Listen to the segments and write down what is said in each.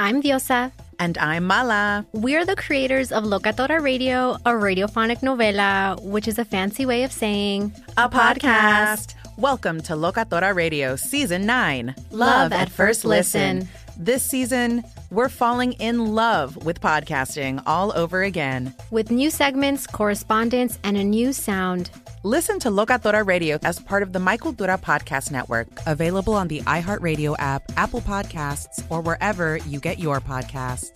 I'm Diosa. And I'm Mala. We're the creators of Locatora Radio, a radiophonic novela, which is a fancy way of saying a podcast. Welcome to Locatora Radio Season 9, Love at First Listen. This season, we're falling in love with podcasting all over again. With new segments, correspondence, and a new sound. Listen to Locatora Radio as part of the My Cultura Podcast Network, available on the iHeartRadio app, Apple Podcasts, or wherever you get your podcasts.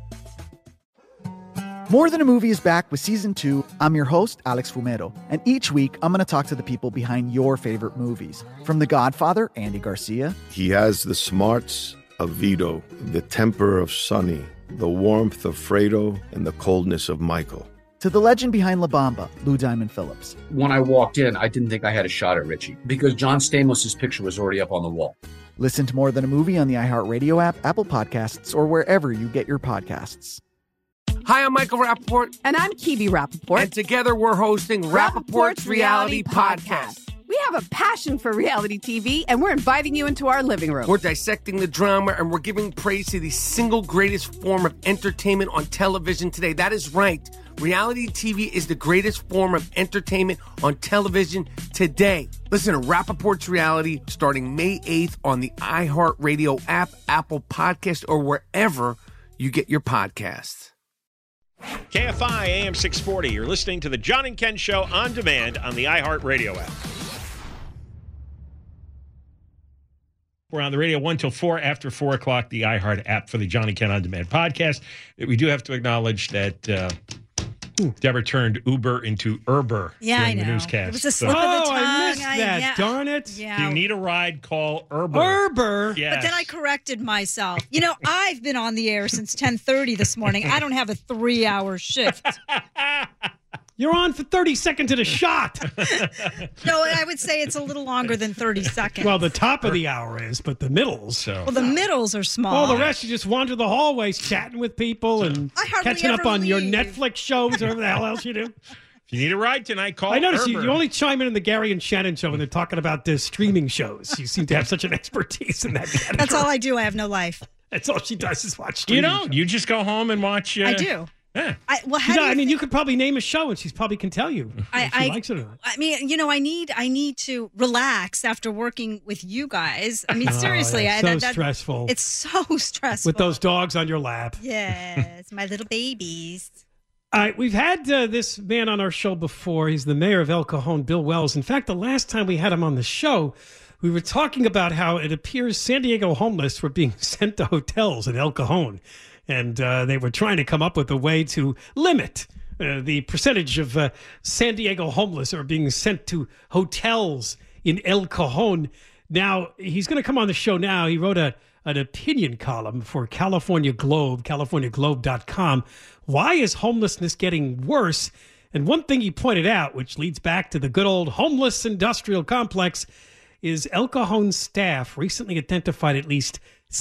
More Than a Movie is back with Season 2. I'm your host, Alex Fumero, and each week I'm going to talk to the people behind your favorite movies. From The Godfather, Andy Garcia. He has the smarts of Vito, the temper of Sonny, the warmth of Fredo, and the coldness of Michael. To the legend behind La Bamba, Lou Diamond Phillips. When I walked in, I didn't think I had a shot at Richie because John Stamos' picture was already up on the wall. Listen to More Than a Movie on the iHeartRadio app, Apple Podcasts, or wherever you get your podcasts. Hi, I'm Michael Rappaport. And I'm Kibi Rappaport. And together we're hosting Rappaport's Reality Podcast. We have a passion for reality TV, and we're inviting you into our living room. We're dissecting the drama, and we're giving praise to the single greatest form of entertainment on television today. That is right. Reality TV is the greatest form of entertainment on television today. Listen to Rappaport's Reality starting May 8th on the iHeartRadio app, Apple Podcast, or wherever you get your podcasts. KFI AM 640. You're listening to the John and Ken Show on demand on the iHeartRadio app. We're on the radio 1 till 4, after 4 o'clock, the iHeart app for the John and Ken On Demand podcast. We do have to acknowledge that Deborah turned Uber into Uber during the newscast. It was a slip of the tongue. I missed that. Darn it. Yeah. If you need a ride, call Uber. Uber? Yes. But then I corrected myself. You know, I've been on the air since 10:30 this morning. I don't have a 3-hour shift. You're on for 30 seconds at a shot. No, I would say it's a little longer than 30 seconds. Well, the top of the hour is, but the middles. Well, the middles are small. All the rest, you just wander the hallways chatting with people and catching up on your Netflix shows or whatever the hell else you do. If you need a ride tonight, call I noticed Uber. you only chime in the Gary and Shannon show when they're talking about the streaming shows. You seem to have such an expertise in that category. That's all I do. I have no life. That's all she does is watch streaming shows. You just go home and watch. I do. Yeah. You could probably name a show, and she's probably can tell you if she likes it or not. I mean, you know, I need to relax after working with you guys. I mean, seriously, it's so stressful. It's so stressful with those dogs on your lap. Yes, my little babies. All right, we've had this man on our show before. He's the mayor of El Cajon, Bill Wells. In fact, the last time we had him on the show, we were talking about how it appears San Diego homeless were being sent to hotels in El Cajon. And they were trying to come up with a way to limit the percentage of San Diego homeless are being sent to hotels in El Cajon. Now, he's going to come on the show now. He wrote an opinion column for California Globe, californiaglobe.com. Why is homelessness getting worse? And one thing he pointed out, which leads back to the good old homeless industrial complex, is El Cajon staff recently identified at least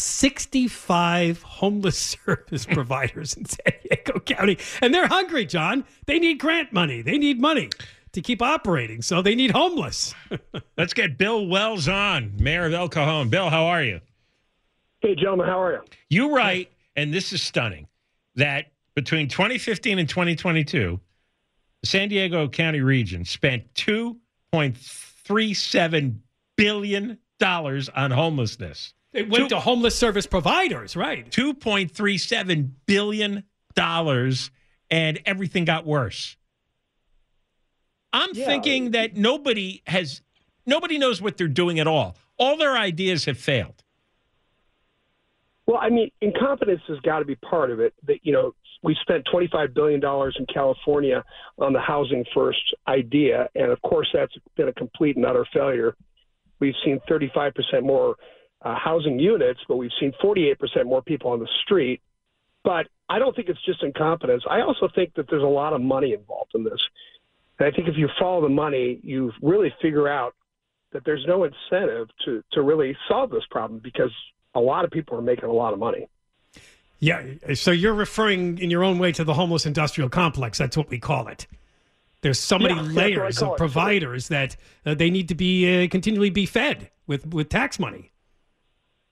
65 homeless service providers in San Diego County. And they're hungry, John. They need grant money. They need money to keep operating, so they need homeless. Let's get Bill Wells on, mayor of El Cajon. Bill, how are you? Hey, gentlemen, how are you? You write, and this is stunning, that between 2015 and 2022, the San Diego County region spent $2.37 billion on homelessness. It went to homeless service providers, right? $2.37 billion, and everything got worse. I'm thinking that nobody knows what they're doing at all. All their ideas have failed. Well, I mean, incompetence has got to be part of it. That, you know, we spent $25 billion in California on the housing first idea, and of course that's been a complete and utter failure. We've seen 35% more housing units, but we've seen 48% more people on the street. But I don't think it's just incompetence. I also think that there's a lot of money involved in this. And I think if you follow the money, you really figure out that there's no incentive to really solve this problem because a lot of people are making a lot of money. Yeah, so you're referring in your own way to the homeless industrial complex. That's what we call it. There's so many layers of providers that they need to be continually be fed with tax money.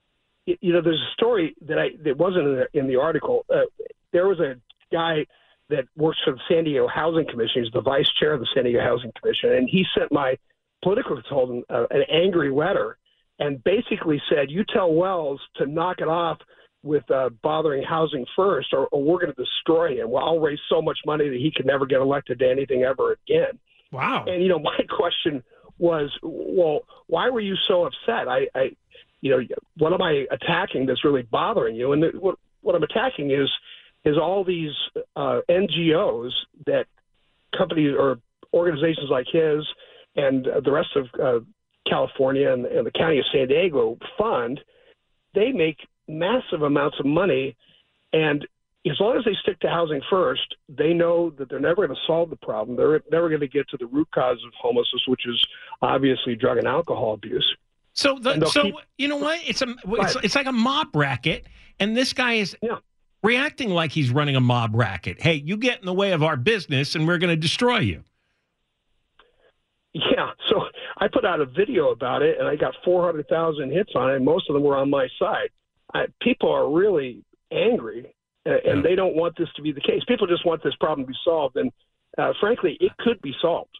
there's a story that wasn't in the article. There was a guy that works for the San Diego Housing Commission. He's the vice chair of the San Diego Housing Commission, and he sent my political consultant an angry letter and basically said, "You tell Wells to knock it off with bothering Housing First, or we're going to destroy him. Well, I'll raise so much money that he could never get elected to anything ever again." Wow. And my question was, well, why were you so upset? What am I attacking that's really bothering you? And what I'm attacking is all these NGOs that companies or organizations like his and the rest of California and the county of San Diego fund. They make massive amounts of money, and as long as they stick to Housing First, they know that they're never going to solve the problem. They're never going to get to the root cause of homelessness, which is obviously drug and alcohol abuse. So you know what? It's like a mob racket, and this guy is reacting like he's running a mob racket. Hey, you get in the way of our business, and we're going to destroy you. Yeah, so I put out a video about it, and I got 400,000 hits on it, and most of them were on my side. People are really angry, and they don't want this to be the case. People just want this problem to be solved, and frankly, it could be solved.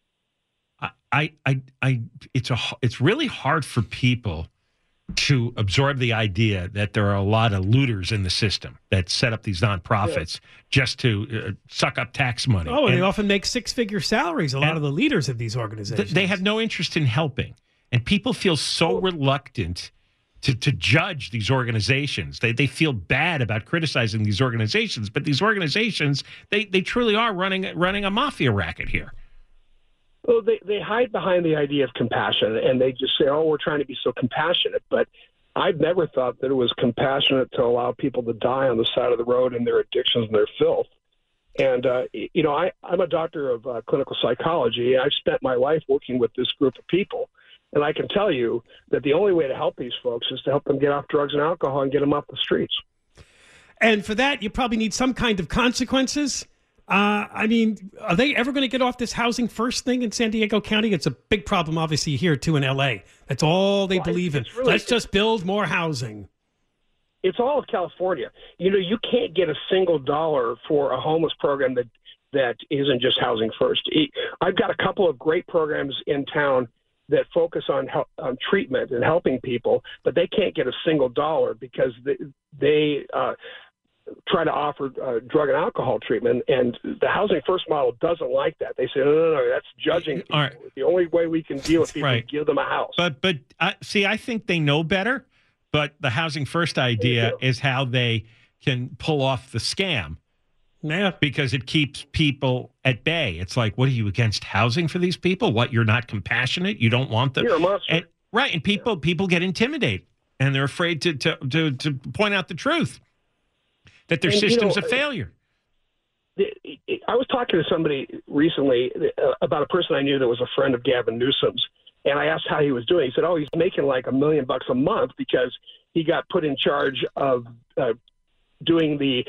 It's really hard for people to absorb the idea that there are a lot of looters in the system that set up these nonprofits just to suck up tax money. Oh, and they often make six-figure salaries, a lot of the leaders of these organizations. They have no interest in helping. And people feel so reluctant to judge these organizations. They feel bad about criticizing these organizations, but these organizations, they truly are running a mafia racket here. Well, they hide behind the idea of compassion, and they just say, "Oh, we're trying to be so compassionate." But I've never thought that it was compassionate to allow people to die on the side of the road in their addictions and their filth. And I'm a doctor of clinical psychology. I've spent my life working with this group of people, and I can tell you that the only way to help these folks is to help them get off drugs and alcohol and get them off the streets. And for that, you probably need some kind of consequences. Are they ever going to get off this Housing First thing in San Diego County? It's a big problem, obviously, here, too, in L.A. That's all they believe in. Really, let's just build more housing. It's all of California. You can't get a single dollar for a homeless program that isn't just Housing First. I've got a couple of great programs in town that focus on treatment and helping people, but they can't get a single dollar because they try to offer drug and alcohol treatment, and the Housing First model doesn't like that. They say, no, that's judging people. Right. The only way we can deal with people is give them a house. But I think they know better, but the Housing First idea is how they can pull off the scam. Yeah. Because it keeps people at bay. It's like, what are you, against housing for these people? What, you're not compassionate? You don't want them? You're a monster. And people get intimidated, and they're afraid to point out the truth. That their system's a failure. I was talking to somebody recently about a person I knew that was a friend of Gavin Newsom's, and I asked how he was doing. He said, he's making like $1 million a month because he got put in charge of doing the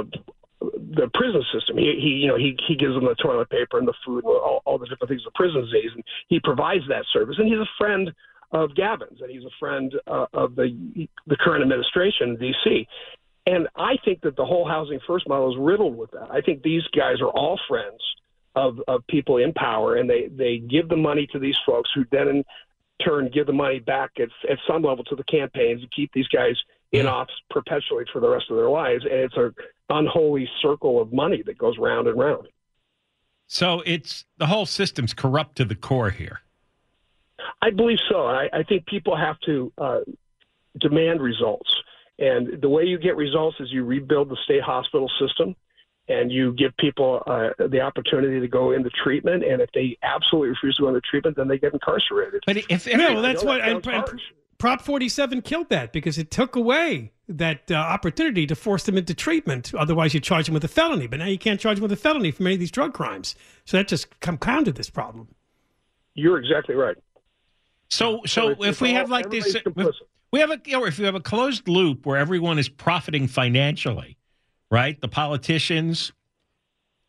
prison system. He gives them the toilet paper and the food and all the different things the prisons need, and he provides that service. And he's a friend of Gavin's, and he's a friend of the current administration in D.C., and I think that the whole Housing First model is riddled with that. I think these guys are all friends of people in power, and they give the money to these folks who then in turn give the money back at some level to the campaigns and keep these guys in office perpetually for the rest of their lives. And it's an unholy circle of money that goes round and round. So the whole system's corrupt to the core here. I believe so. I think people have to demand results. And the way you get results is you rebuild the state hospital system, and you give people the opportunity to go into treatment. And if they absolutely refuse to go into treatment, then they get incarcerated. But that's what Prop 47 killed that, because it took away that opportunity to force them into treatment. Otherwise, you charge them with a felony. But now you can't charge them with a felony for many of these drug crimes. So that just compounded this problem. You're exactly right. So if we have like this. If we have a closed loop where everyone is profiting financially, right? The politicians,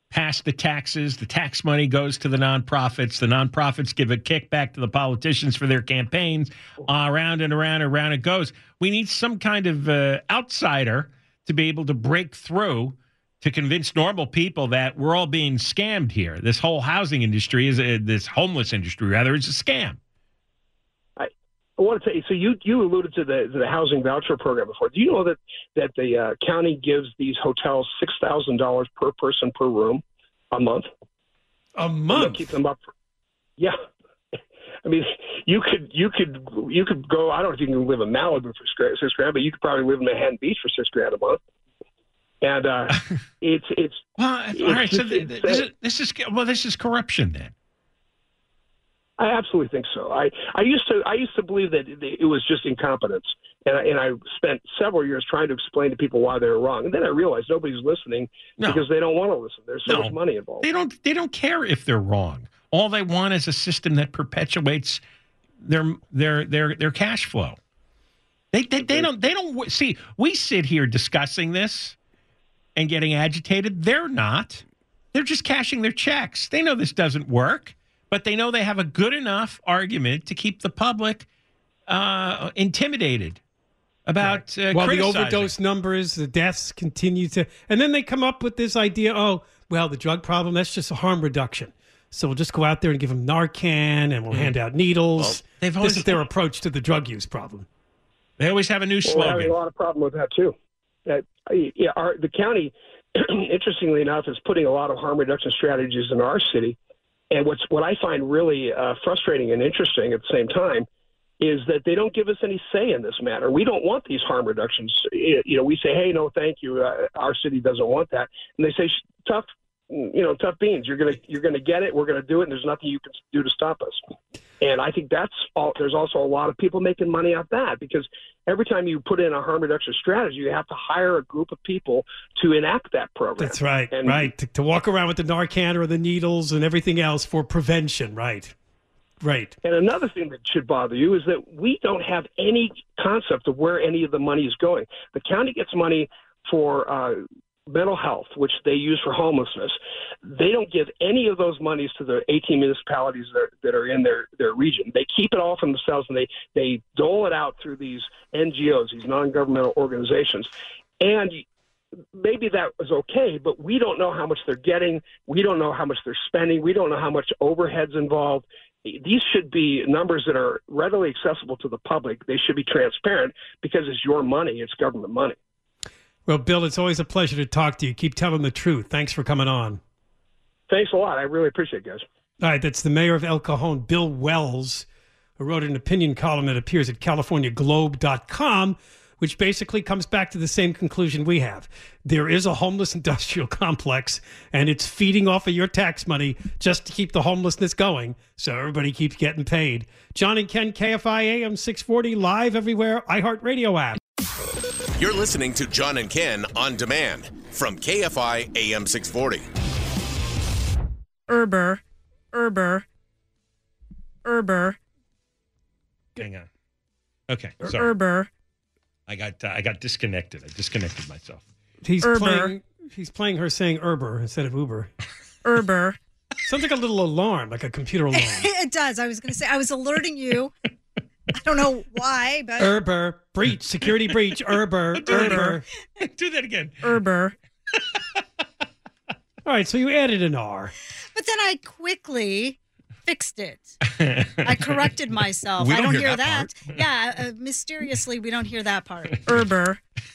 pass the taxes. The tax money goes to the nonprofits. The nonprofits give a kickback to the politicians for their campaigns. Around and around and around it goes. We need some kind of outsider to be able to break through to convince normal people that we're all being scammed here. This whole housing industry this homeless industry, rather, is a scam. I want to say, so you alluded to the housing voucher program before. Do you know that the county gives these hotels $6,000 per person per room a month? A month? Keep them up. Yeah. I mean, you could go. I don't know if you can live in Malibu for $6,000, but you could probably live in Manhattan Beach for $6,000 a month. And it's well, all right. So this is corruption then. I absolutely think so. I used to believe that it was just incompetence, and I spent several years trying to explain to people why they were wrong, and then I realized nobody's listening because they don't want to listen. There's so much money involved. They don't care if they're wrong. All they want is a system that perpetuates their cash flow. They don't see. We sit here discussing this and getting agitated. They're not. They're just cashing their checks. They know this doesn't work, but they know they have a good enough argument to keep the public intimidated about while the criticizing. overdose numbers, the deaths continue to, and then they come up with this idea. Oh, well, the drug problem, that's just a harm reduction. So we'll just go out there and give them Narcan, and we'll hand out needles. Well, this is their approach to the drug use problem. They always have a new slogan. We're having a lot of problem with that too. The county, interestingly enough, is putting a lot of harm reduction strategies in our city. And what I find really frustrating and interesting at the same time is that they don't give us any say in this matter. We don't want these harm reductions. We say, hey, no, thank you. Our city doesn't want that. And they say, tough beans. You're gonna get it. We're gonna do it. And there's nothing you can do to stop us. And I think that's all. There's also a lot of people making money off that because every time you put in a harm reduction strategy, you have to hire a group of people to enact that program. That's right. Right. To walk around with the Narcan or the needles and everything else for prevention. Right. Right. And another thing that should bother you is that we don't have any concept of where any of the money is going. The county gets money for mental health, which they use for homelessness. They don't give any of those monies to the 18 municipalities that are in their region. They keep it all for themselves, and they dole it out through these NGOs, these non-governmental organizations. And maybe that was okay, but we don't know how much they're getting. We don't know how much they're spending. We don't know how much overhead's involved. These should be numbers that are readily accessible to the public. They should be transparent because it's your money. It's government money. Well, Bill, it's always a pleasure to talk to you. Keep telling the truth. Thanks for coming on. Thanks a lot. I really appreciate it, guys. All right, that's the mayor of El Cajon, Bill Wells, who wrote an opinion column that appears at CaliforniaGlobe.com, which basically comes back to the same conclusion we have. There is a homeless industrial complex, and it's feeding off of your tax money just to keep the homelessness going, so everybody keeps getting paid. John and Ken, KFI AM 640, live everywhere, iHeartRadio app. You're listening to John and Ken on demand from KFI AM 640. Erber. Hang on. Okay, sorry. Erber. I got disconnected. I disconnected myself. He's playing her saying Erber instead of Uber. Erber. Sounds like a little alarm, like a computer alarm. It does. I was going to say, I was alerting you. I don't know why, but... Erber, breach, security breach, Erber. Do that again. Erber. All right, so you added an R. But then I quickly fixed it. I corrected myself. We I don't hear hear that that. Yeah, mysteriously, we don't hear that part. Erber.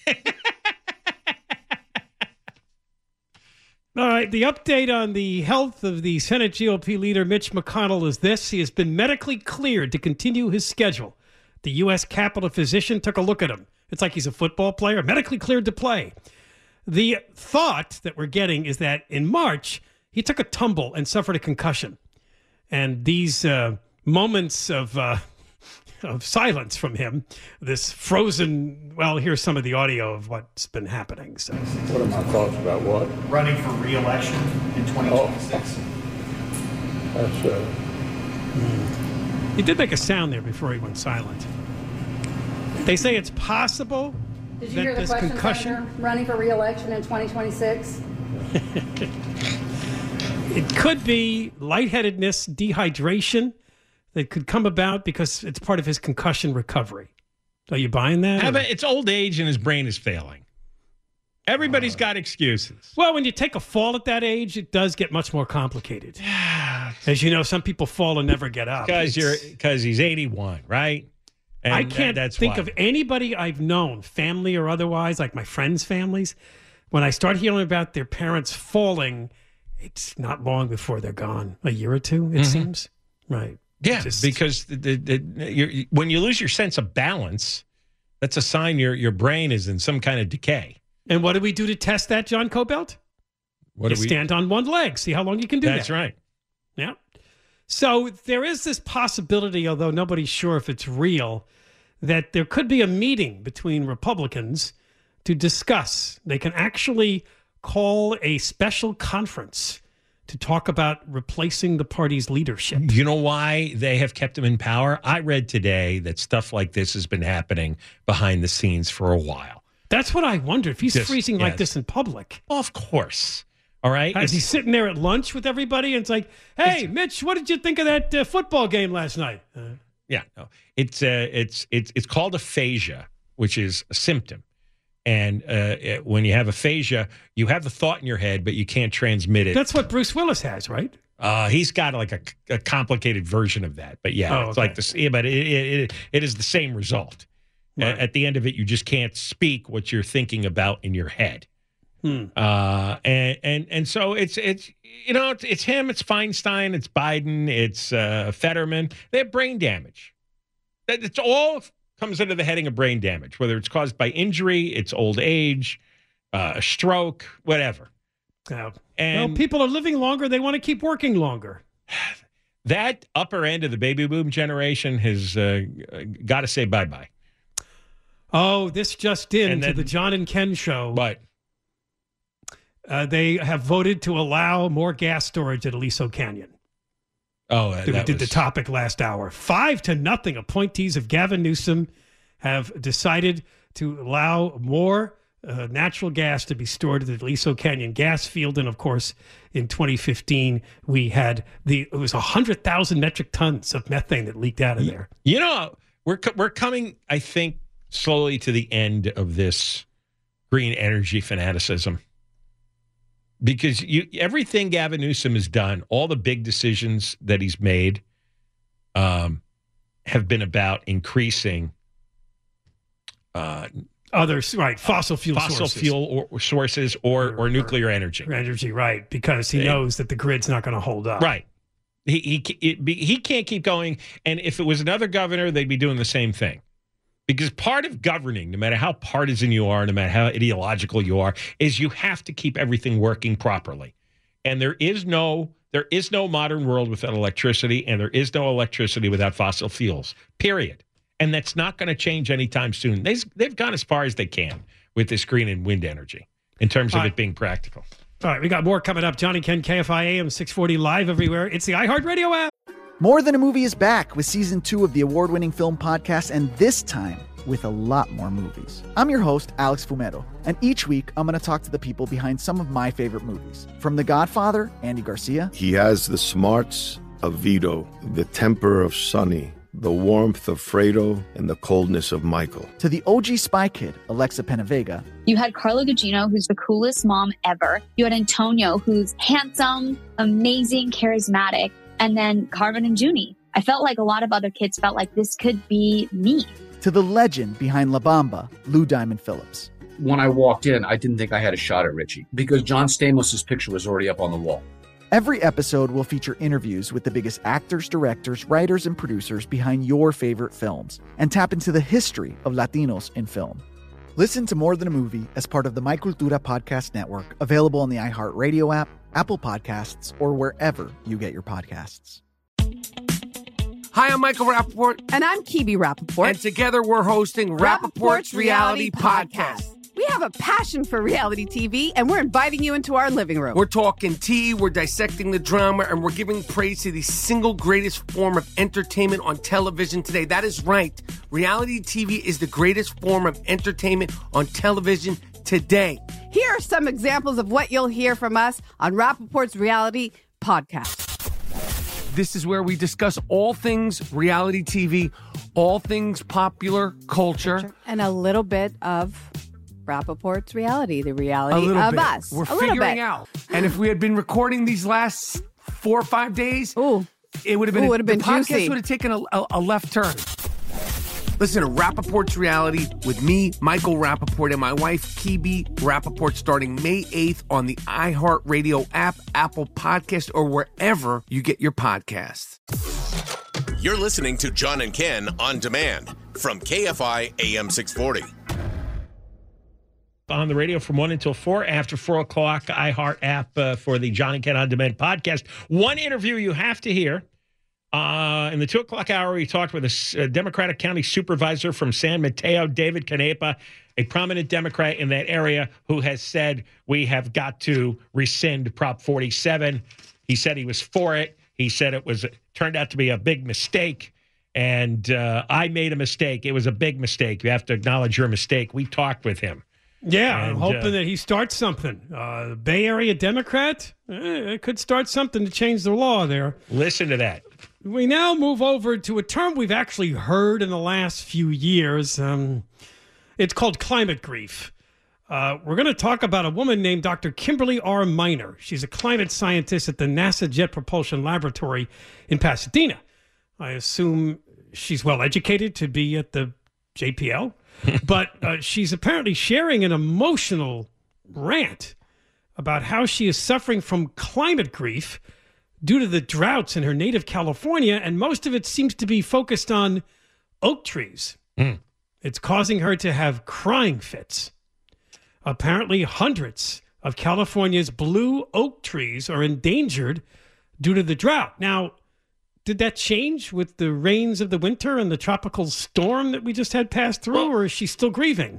All right, the update on the health of the Senate GOP leader Mitch McConnell is this. He has been medically cleared to continue his schedule. The U.S. Capitol physician took a look at him. It's like he's a football player, medically cleared to play. The thought that we're getting is that in March, he took a tumble and suffered a concussion. And these moments of silence from him, this frozen, well, here's some of the audio of what's been happening. So, what are my thoughts about what? Running for re-election in 2026. That's He did make a sound there before he went silent. They say it's possible Did you that hear the this question, concussion... Senator? Running for re-election in 2026? It could be lightheadedness, dehydration that could come about because it's part of his concussion recovery. Are you buying that? It's old age and his brain is failing. Everybody's got excuses. Well, when you take a fall at that age, it does get much more complicated. As you know, some people fall and never get up. Because he's 81, right? And I can't think why. of anybody I've known, family or otherwise, like my friends' families, when I start hearing about their parents falling, it's not long before they're gone. A year or two, it seems. Right. Yeah, because when you lose your sense of balance, that's a sign your brain is in some kind of decay. And what do we do to test that, John Cobelt? You stand on one leg, see how long you can do that. That's right. Yeah. So there is this possibility, although nobody's sure if it's real, that there could be a meeting between Republicans to discuss. They can actually call a special conference to talk about replacing the party's leadership. You know why they have kept him in power? I read today that stuff like this has been happening behind the scenes for a while. That's what I wonder. If he's freezing like this in public. Well, of course. All right. Is he sitting there at lunch with everybody and it's like, hey, Mitch, what did you think of that football game last night? Yeah. No. It's called aphasia, which is a symptom. And when you have aphasia, you have the thought in your head, but you can't transmit it. That's what Bruce Willis has, right? He's got like a complicated version of that. But yeah, it's like this. Yeah, but it is the same result. Right. At the end of it, you just can't speak what you're thinking about in your head. And so it's him, it's Feinstein, it's Biden, it's Fetterman. They have brain damage. It's all comes under the heading of brain damage, whether it's caused by injury, it's old age, a stroke, whatever. And people are living longer. They want to keep working longer. That upper end of the baby boom generation has got to say bye-bye. Oh, this just to the John and Ken show. But they have voted to allow more gas storage at Aliso Canyon. Oh, we did the topic last hour. 5-0. Appointees of Gavin Newsom have decided to allow more natural gas to be stored at the Aliso Canyon gas field. And of course, in 2015, we had it was 100,000 metric tons of methane that leaked out of there. You know, we're coming, I think, slowly to the end of this green energy fanaticism. Because everything Gavin Newsom has done, all the big decisions that he's made have been about increasing fossil fuel sources or nuclear energy. Energy, right, because he knows that the grid's not going to hold up. Right. He can't keep going. And if it was another governor, they'd be doing the same thing. Because part of governing, no matter how partisan you are, no matter how ideological you are, is you have to keep everything working properly. And there is no modern world without electricity, and there is no electricity without fossil fuels, period. And that's not going to change anytime soon. They've gone as far as they can with this green and wind energy in terms of it being practical. All right, we got more coming up. John and Ken, KFI AM 640 live everywhere. It's the iHeartRadio app. More Than a Movie is back with Season 2 of the award-winning film podcast, and this time with a lot more movies. I'm your host, Alex Fumero, and each week I'm going to talk to the people behind some of my favorite movies. From The Godfather, Andy Garcia. He has the smarts of Vito, the temper of Sonny, the warmth of Fredo, and the coldness of Michael. To the OG Spy Kid, Alexa Penavega. You had Carla Gugino, who's the coolest mom ever. You had Antonio, who's handsome, amazing, charismatic. And then Carmen and Junie. I felt like a lot of other kids felt like this could be me. To the legend behind La Bamba, Lou Diamond Phillips. When I walked in, I didn't think I had a shot at Richie because John Stamos' picture was already up on the wall. Every episode will feature interviews with the biggest actors, directors, writers, and producers behind your favorite films and tap into the history of Latinos in film. Listen to More Than a Movie as part of the My Cultura Podcast Network, available on the iHeartRadio app, Apple Podcasts, or wherever you get your podcasts. Hi, I'm Michael Rappaport. And I'm Kibi Rappaport. And together we're hosting Rappaport's Reality Podcast. We have a passion for reality TV, and we're inviting you into our living room. We're talking tea, we're dissecting the drama, and we're giving praise to the single greatest form of entertainment on television today. That is right. Reality TV is the greatest form of entertainment on television today. Here are some examples of what you'll hear from us on Rappaport's Reality podcast. This is where we discuss all things reality TV, all things popular culture. And a little bit of Rappaport's reality, the reality of bit. Us. We're figuring out. And if we had been recording these last 4 or 5 days, it would have been, the podcast juicy. would have taken a left turn. Listen to Rappaport's Reality with me, Michael Rappaport, and my wife, Kibi Rappaport, starting May 8th on the iHeartRadio app, Apple Podcast, or wherever you get your podcasts. You're listening to John and Ken on demand from KFI AM 640. On the radio from 1 until 4, after 4 o'clock, iHeart app for the John and Ken On Demand podcast. One interview you have to hear. In the 2 o'clock hour, we talked with a Democratic county supervisor from San Mateo, David Canepa, a prominent Democrat in that area who has said we have got to rescind Prop 47. He said he was for it. He said it turned out to be a big mistake. And I made a mistake. It was a big mistake. You have to acknowledge your mistake. We talked with him. Yeah, I'm hoping that he starts something. Bay Area Democrat, it could start something to change the law there. Listen to that. We now move over to a term we've actually heard in the last few years. It's called climate grief. We're going to talk about a woman named Dr. Kimberly R. Miner. She's a climate scientist at the NASA Jet Propulsion Laboratory in Pasadena. I assume she's well educated to be at the JPL, but she's apparently sharing an emotional rant about how she is suffering from climate grief due to the droughts in her native California, and most of it seems to be focused on oak trees. It's causing her to have crying fits. Apparently, hundreds of California's blue oak trees are endangered due to the drought. Now, did that change with the rains of the winter and the tropical storm that we just had pass through, or is she still grieving?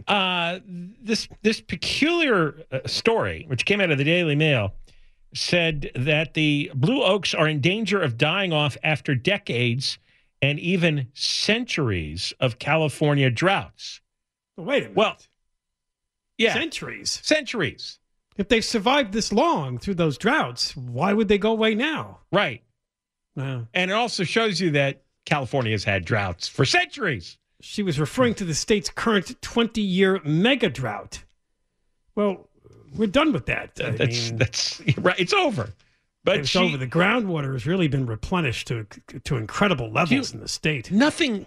This peculiar story, which came out of the Daily Mail, said that the blue oaks are in danger of dying off after decades and even centuries of California droughts. Wait a minute. Well, yeah. Centuries. If they've survived this long through those droughts, why would they go away now? Right. Wow. And it also shows you that California has had droughts for centuries. She was referring to the state's current 20-year mega drought. Well, we're done with that. That's right. It's over. But it's over. The groundwater has really been replenished to incredible levels in the state. Nothing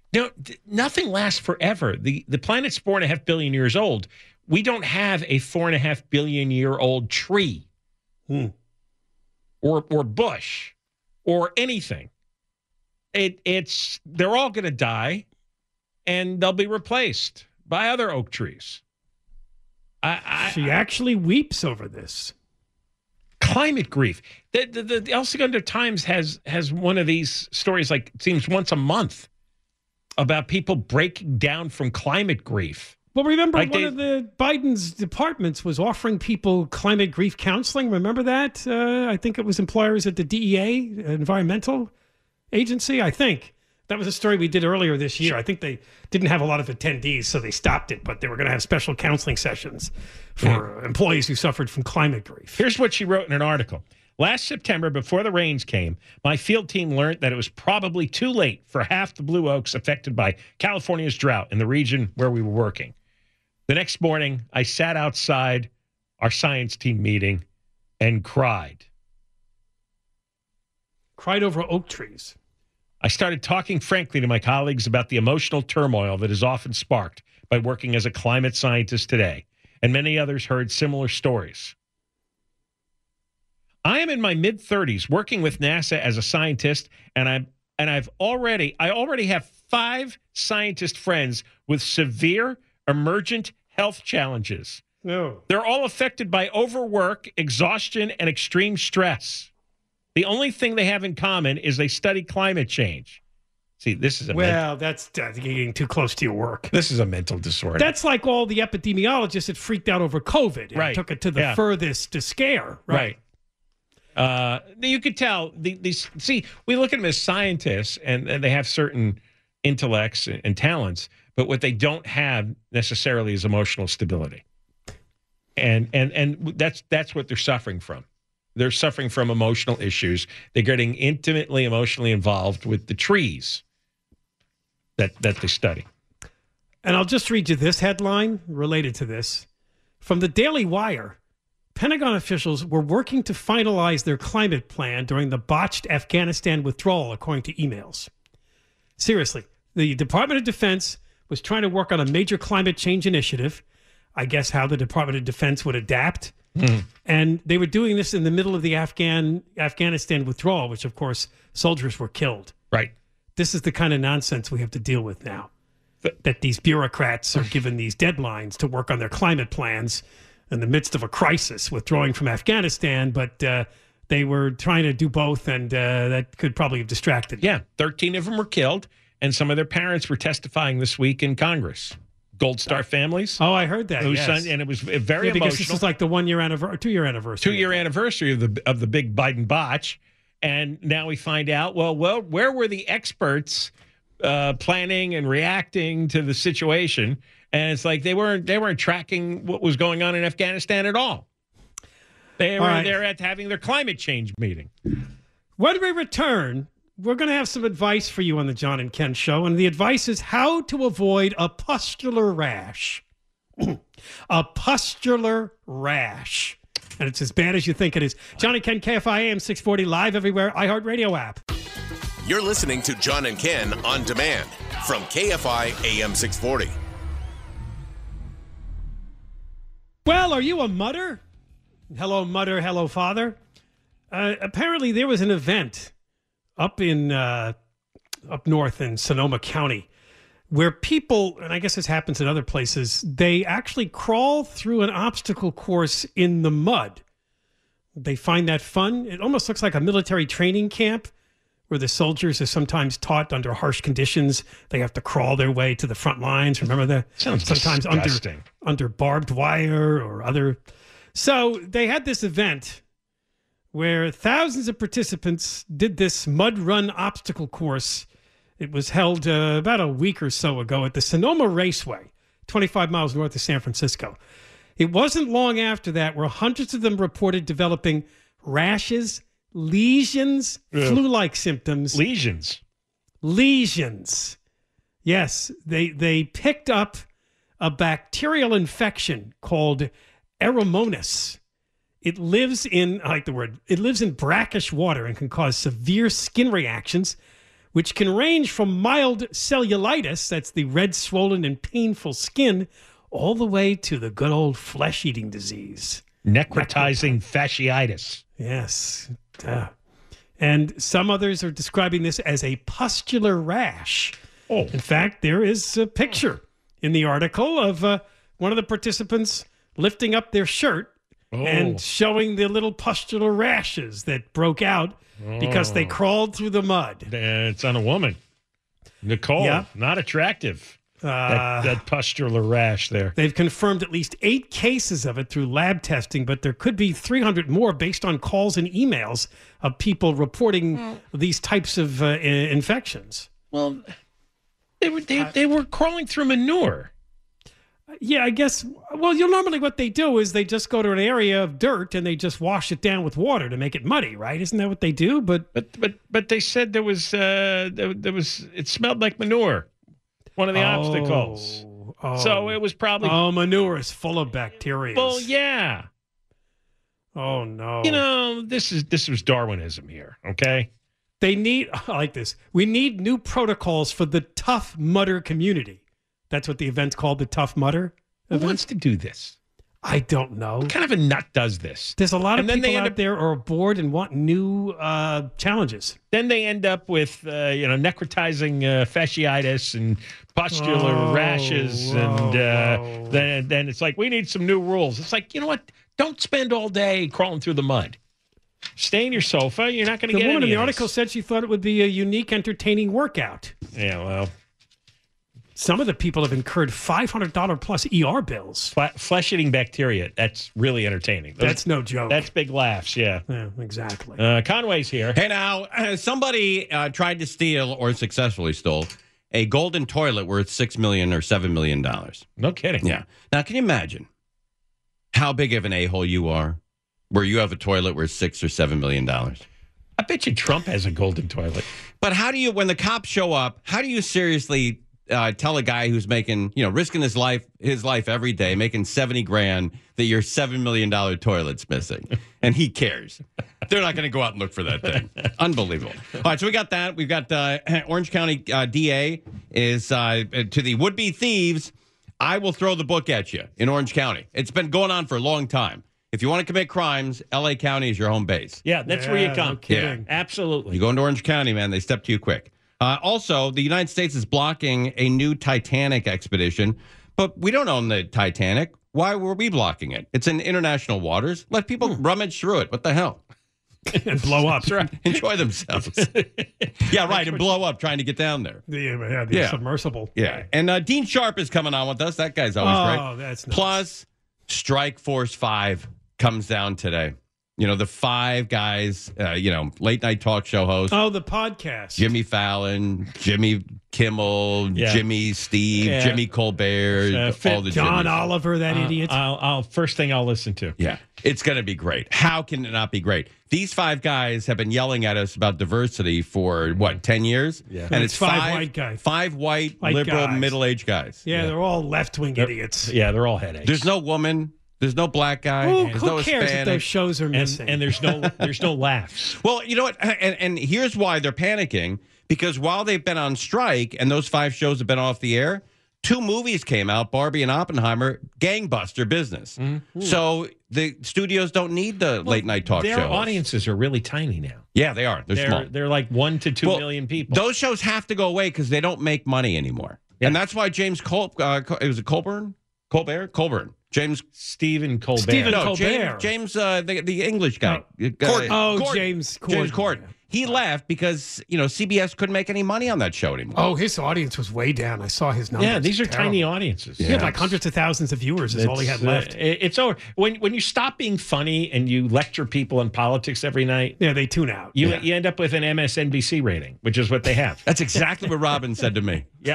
lasts forever. The planet's 4.5 billion years old. We don't have a 4.5 billion year old tree or bush or anything. They're all going to die, and they'll be replaced by other oak trees. She actually weeps over this. Climate grief. The El Segundo Times has one of these stories, like it seems once a month, about people breaking down from climate grief. Well, remember one of the Biden's departments was offering people climate grief counseling. Remember that? I think it was employers at the DEA, environmental agency, I think. That was a story we did earlier this year. I think they didn't have a lot of attendees, so they stopped it, but they were going to have special counseling sessions for employees who suffered from climate grief. Here's what she wrote in an article. Last September, before the rains came, my field team learned that it was probably too late for half the blue oaks affected by California's drought in the region where we were working. The next morning, I sat outside our science team meeting and cried. Cried over oak trees. I started talking frankly to my colleagues about the emotional turmoil that is often sparked by working as a climate scientist today, and many others heard similar stories. I am in my mid-30s working with NASA as a scientist, and I already have 5 scientist friends with severe emergent health challenges. No. They're all affected by overwork, exhaustion, and extreme stress. The only thing they have in common is they study climate change. See, this is that's getting too close to your work. This is a mental disorder. That's like all the epidemiologists that freaked out over COVID and took it to the furthest to scare. Right. You could tell these. See, we look at them as scientists, and they have certain intellects and talents, but what they don't have necessarily is emotional stability, and that's what they're suffering from. They're suffering from emotional issues. They're getting intimately emotionally involved with the trees that they study. And I'll just read you this headline related to this. From the Daily Wire, Pentagon officials were working to finalize their climate plan during the botched Afghanistan withdrawal, according to emails. Seriously, the Department of Defense was trying to work on a major climate change initiative. I guess how the Department of Defense would adapt. And they were doing this in the middle of the Afghanistan withdrawal, which, of course, soldiers were killed. Right. This is the kind of nonsense we have to deal with now, that these bureaucrats are given these deadlines to work on their climate plans in the midst of a crisis, withdrawing from Afghanistan, but they were trying to do both, and that could probably have distracted. Yeah, 13 of them were killed, and some of their parents were testifying this week in Congress. Gold Star families. Oh, I heard that. Yes. And it was very because emotional. This is like the 1 year anniversary, 2 year anniversary. 2 year anniversary of the big Biden botch, and now we find out. Well, where were the experts planning and reacting to the situation? And it's like they weren't tracking what was going on in Afghanistan at all. They were there at having their climate change meeting. When we return, we're going to have some advice for you on the John and Ken Show, and the advice is how to avoid a pustular rash. A pustular rash. And it's as bad as you think it is. John and Ken, KFI AM 640, live everywhere, iHeartRadio app. You're listening to John and Ken on demand from KFI AM 640. Well, are you a mudder? Hello, mudder. Hello, father. Apparently, there was an event up north in Sonoma County where people, and I guess this happens in other places, they actually crawl through an obstacle course in the mud. They find that fun. It almost looks like a military training camp where the soldiers are sometimes taught under harsh conditions. They have to crawl their way to the front lines. Remember that? Sounds sometimes disgusting. under barbed wire or other. So they had this event where thousands of participants did this mud run obstacle course. It was held about a week or so ago at the Sonoma Raceway, 25 miles north of San Francisco. It wasn't long after that where hundreds of them reported developing rashes, lesions, flu-like symptoms. Lesions. Yes, they picked up a bacterial infection called Eromonas. It lives in, I like the word, it lives in brackish water and can cause severe skin reactions, which can range from mild cellulitis, that's the red, swollen, and painful skin, all the way to the good old flesh-eating disease. Necrotizing fasciitis. Yes. And some others are describing this as a pustular rash. Oh. In fact, there is a picture in the article of one of the participants lifting up their shirt and showing the little pustular rashes that broke out because they crawled through the mud. It's on a woman. Nicole, not attractive. That pustular rash there. They've confirmed at least 8 cases of it through lab testing, but there could be 300 more based on calls and emails of people reporting these types of infections. Well, they were crawling through manure. Yeah, I guess. Well, normally what they do is they just go to an area of dirt and they just wash it down with water to make it muddy, right? Isn't that what they do? But they said there was it smelled like manure. One of the obstacles. So it was probably manure is full of bacteria. Well, yeah. Oh no. You know, this was Darwinism here, okay? I like this. We need new protocols for the Tough Mudder community. That's what the event's called, the Tough Mudder event. Who wants to do this? I don't know. What kind of a nut does this? There's a lot of people out there are bored and want new challenges. Then they end up with necrotizing fasciitis and pustular rashes, and then it's like, we need some new rules. It's like, you know what? Don't spend all day crawling through the mud. Stay in your sofa. You're not going to get any. The woman in the of article this. said she thought it would be a unique, entertaining workout. Yeah, well. Some of the people have incurred $500 plus ER bills. Flesh-eating bacteria. That's really entertaining. That's no joke. That's big laughs, yeah. Yeah, exactly. Conway's here. Hey, now, somebody tried to steal or successfully stole a golden toilet worth $6 million or $7 million. No kidding. Yeah. Now, can you imagine how big of an a-hole you are where you have a toilet worth $6 or $7 million. I bet you Trump has a golden toilet. But how do you, when the cops show up, how do you seriously tell a guy who's making, risking his life every day, making $70,000, that your $7 million toilet's missing, and he cares? They're not going to go out and look for that thing. Unbelievable. All right, so we got that. We've got Orange County DA is to the would-be thieves. I will throw the book at you in Orange County. It's been going on for a long time. If you want to commit crimes, L.A. County is your home base. Yeah, that's where you come. No kidding. Yeah, absolutely. You go into Orange County, man, they step to you quick. Also, the United States is blocking a new Titanic expedition, but we don't own the Titanic. Why were we blocking it? It's in international waters. Let people rummage through it. What the hell? And blow up. That's right. Enjoy themselves. Yeah, right, and blow up trying to get down there. The submersible. Yeah, and Dean Sharp is coming on with us. That guy's always great. Oh, that's nice. Plus, Strike Force 5 comes down today. The 5 guys, late night talk show hosts. Oh, the podcast. Jimmy Fallon, Jimmy Kimmel, Jimmy Steve, Jimmy Colbert, all the John Jimmys. Oliver, that idiot. First thing I'll listen to. Yeah, it's going to be great. How can it not be great? These 5 guys have been yelling at us about diversity for, 10 years? Yeah. And it's 5 white guys. 5 white liberal, guys. Middle-aged guys. Yeah, they're all left-wing idiots. Yeah, they're all headaches. There's no woman. There's no black guy. There's Who no cares Hispanic. if those shows are missing? And there's no laughs. Well, you know what? And here's why they're panicking. Because while they've been on strike and those 5 shows have been off the air, 2 movies came out, Barbie and Oppenheimer, gangbuster business. Mm-hmm. So the studios don't need the late night talk shows. Their audiences are really tiny now. Yeah, they are. They're small. They're like 1 to 2 million people. Those shows have to go away because they don't make money anymore. Yeah. And that's why James Colburn? Stephen Colbert. Stephen Colbert. James the English guy. James Corden. James Corden. He left because, CBS couldn't make any money on that show anymore. Oh, his audience was way down. I saw his numbers. Yeah, these are tiny audiences. He had like hundreds of thousands of viewers is all he had left. It's over. When you stop being funny and you lecture people on politics every night. Yeah, they tune out. You end up with an MSNBC rating, which is what they have. That's exactly what Robin said to me. Yeah.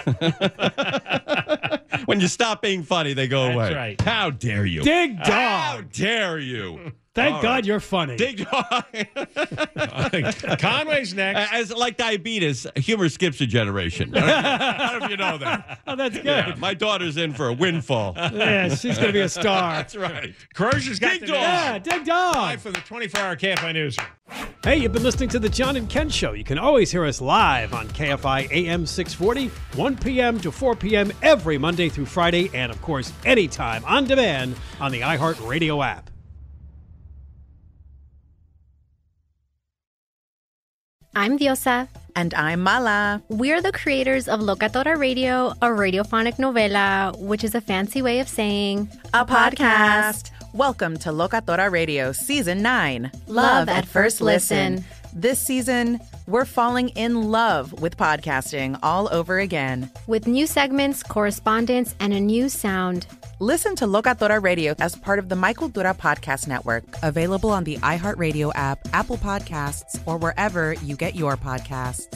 When you stop being funny, they go away. That's right. How dare you? Dig dog. How dare you? Thank God you're funny. Dig dog. Conway's next. As like diabetes, humor skips a generation. I don't know if you know that. Oh, that's good. Yeah, my daughter's in for a windfall. Yeah, she's going to be a star. That's right. Crozier's got Dig the dog. Yeah, Dig dog. Live from the 24-hour KFI News. Hey, you've been listening to The John and Ken Show. You can always hear us live on KFI AM 640, 1 p.m. to 4 p.m. every Monday through Friday, and, of course, anytime on demand on the iHeartRadio app. I'm Diosa. And I'm Mala. We're the creators of Locatora Radio, a radiophonic novela, which is a fancy way of saying a podcast. Welcome to Locatora Radio Season 9. Love at First Listen. This season, we're falling in love with podcasting all over again. With new segments, correspondence, and a new sound. Listen to Locatora Radio as part of the My Cultura Podcast Network, available on the iHeartRadio app, Apple Podcasts, or wherever you get your podcasts.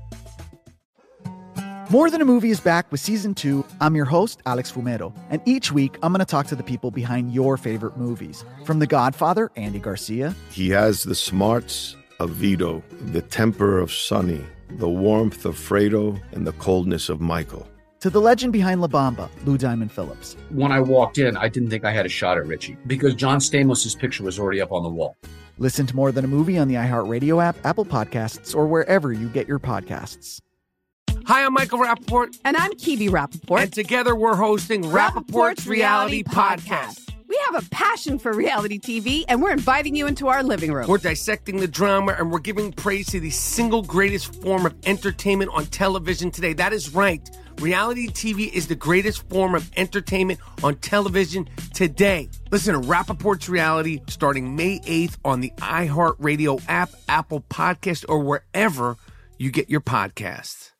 More Than a Movie is back with Season 2. I'm your host, Alex Fumero, and each week I'm going to talk to the people behind your favorite movies. From The Godfather, Andy Garcia. He has the smarts of Vito, the temper of Sonny, the warmth of Fredo, and the coldness of Michael. To the legend behind La Bamba, Lou Diamond Phillips. When I walked in, I didn't think I had a shot at Richie because John Stamos' picture was already up on the wall. Listen to More Than a Movie on the iHeartRadio app, Apple Podcasts, or wherever you get your podcasts. Hi, I'm Michael Rappaport. And I'm Kibi Rappaport. And together we're hosting Rappaport's Reality Podcast. We have a passion for reality TV, and we're inviting you into our living room. We're dissecting the drama, and we're giving praise to the single greatest form of entertainment on television today. That is right. Reality TV is the greatest form of entertainment on television today. Listen to Rappaport's Reality starting May 8th on the iHeartRadio app, Apple Podcast, or wherever you get your podcasts.